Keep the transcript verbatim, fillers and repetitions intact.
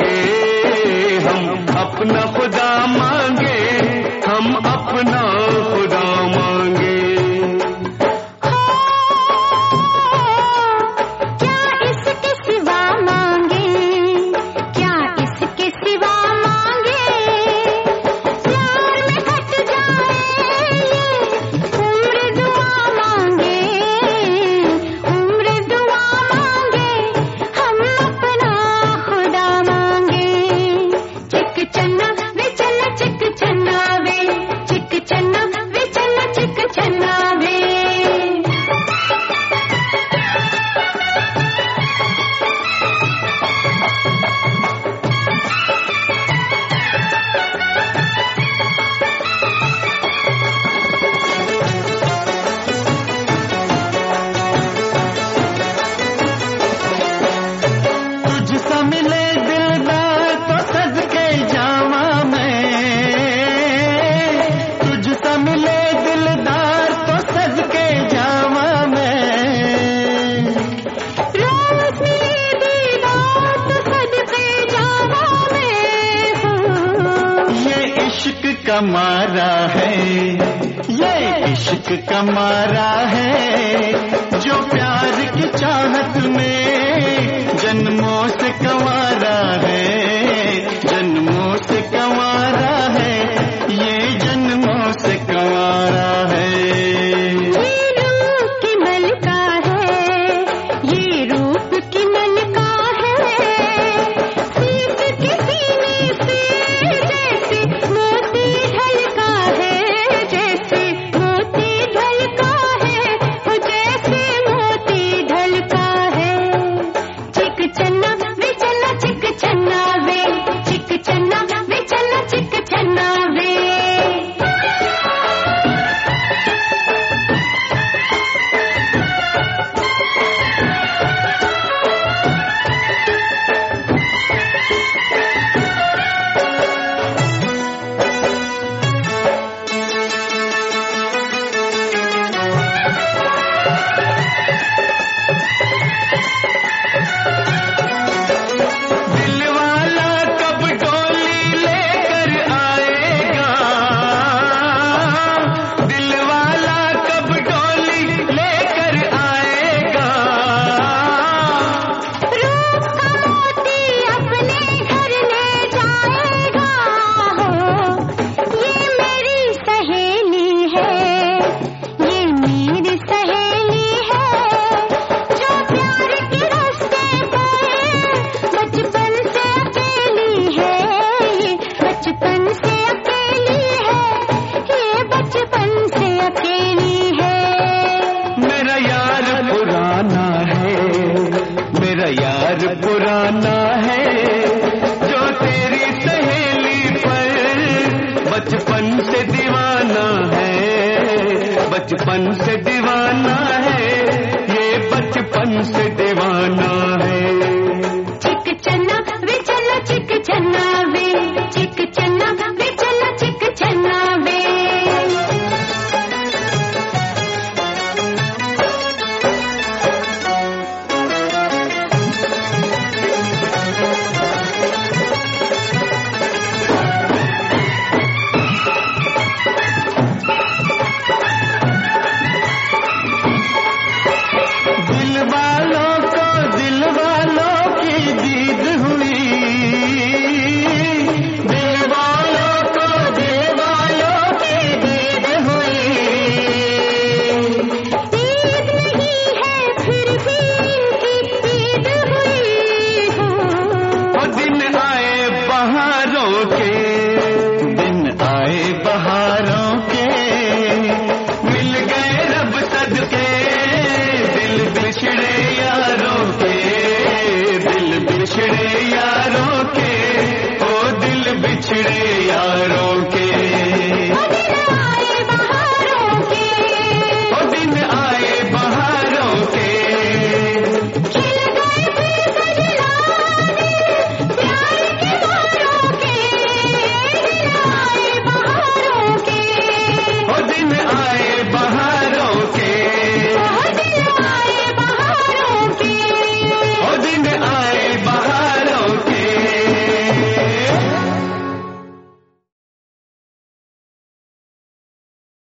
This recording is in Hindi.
हम अपना खुदा मांगे, हम अपना खुदा मांगे। क्या इसके सिवा मांगे, क्या इसके सिवा मांगे, प्यार में कट जाए उम्र दुआ मांगे, उम्र दुआ मांगे, हम अपना खुदा मांगे। चिक चन्ना वे चन्ना चिक चन्ना वे, चिक चन्ना वे चन्ना चिक चन्ना वे। तुझसा मिले दिलदार तो सदके जावा मैं, तुझसा मिले दिलदार तो सदके जावा मैं। रोज मिले दीदार तो सदके जावा मैं हूँ। ये इश्क का मारा है, ये इश्क का मारा है, जो प्यार की चाहत में जन्मों से कंवारा है, जन्मों से कंवारा है, ये जन्मों से कंवारा है। ये रूप की मलका है, ये रूप की मलका है, सीख के सीने से जैसे मोती ढलका है, जैसे मोती ढलका है, वो जैसे मोती ढलका है। चिक चन्ना वे चन्ना चिक चन्ना वे, चिक चन्ना वे चन्ना चिक चन्ना वे। दिलवाला कब डोली लेकर आएगा, दिलवाला कब डोली लेकर आएगा। रूप का मोती अपने घर ले जाएगा हो, ये मेरी सहेली है, ये मेरी सहेली है, जो प्यार के रास्ते पर बचपन से अकेली है, ये बचपन से अकेली है, ये बचपन से अकेली है। मेरा यार पुराना है, मेरा यार पुराना है, जो तेरी सहेली पर बचपन से दीवाना है, बचपन से दीवाना है, ये बचपन से दीवाना है। चिक चन्ना वे चन्ना चिक चन्ना वे, चिक चन्ना वे चन्ना चिक चन्ना वे। दिल वालों को दिल वालों की दीद हुई, दिल वालों को दिल वालों की दीद हुई। ईद नहीं है फिर भी इनकी ईद हुई हो। वो दिन आए बहारों के,